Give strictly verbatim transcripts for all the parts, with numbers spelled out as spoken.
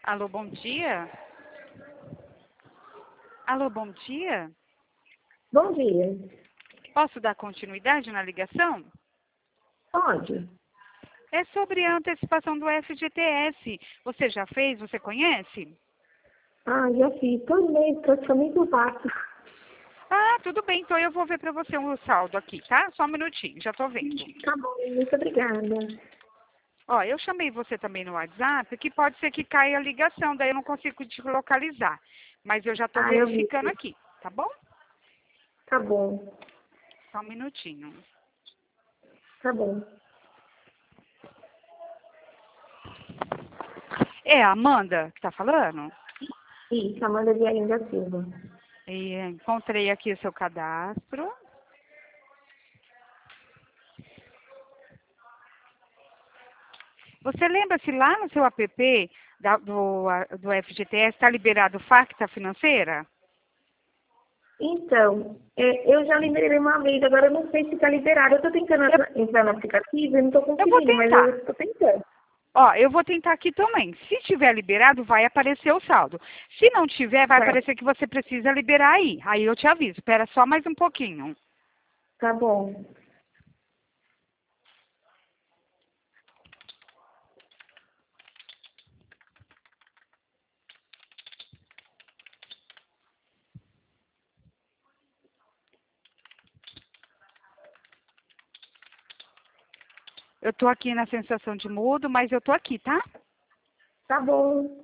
Alô, bom dia? Alô, bom dia? Bom dia. Posso dar continuidade na ligação? Pode? É sobre a antecipação do F G T S. Você já fez? Você conhece? Ah, já fiz. Todo mês, praticamente eu passo. Ah, tudo bem. Então eu vou ver para você o saldo aqui, tá? Só um minutinho, já tô vendo. Tá bom, muito obrigada. Ó, eu chamei você também no WhatsApp, que pode ser que caia a ligação, daí eu não consigo te localizar. Mas eu já tô Ah, eu vi. verificando aqui, tá bom? Tá bom, Só um minutinho. tá bom. É a Amanda que tá falando? Isso, Amanda Viarim da Silva. E encontrei aqui o seu cadastro. Você lembra se lá no seu app da- do, a- do F G T S está liberado Facta Financeira? Então, é, eu já liberei uma vez, agora eu não sei se tá liberado. Eu tô tentando Eu, entrar no aplicativo e não tô eu vou conseguindo, mas tentar. eu tô tentando. Ó, eu vou tentar aqui também. Se tiver liberado, vai aparecer o saldo. Se não tiver, vai Certo, aparecer que você precisa liberar aí. Aí eu te aviso. Espera só mais um pouquinho. tá bom. Eu tô aqui na sensação de mudo, mas eu tô aqui, tá? Tá bom.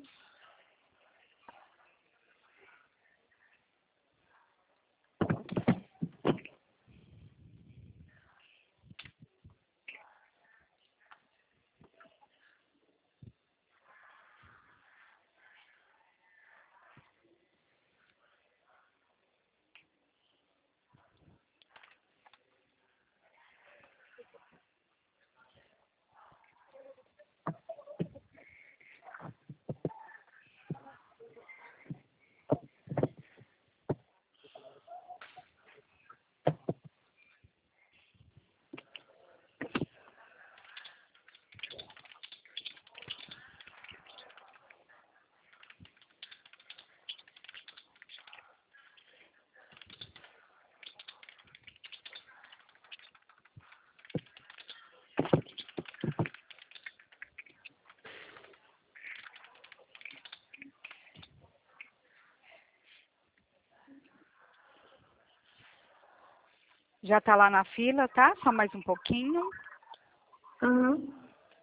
Já tá lá na fila, tá? Só mais um pouquinho. Aham.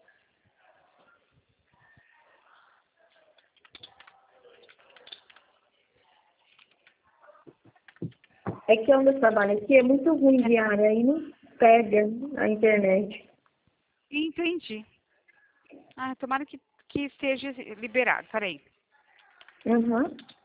É que onde eu trabalho aqui é muito ruim de área, aí não pega a internet. Entendi. Ah, tomara que, que esteja liberado. Peraí. Uhum.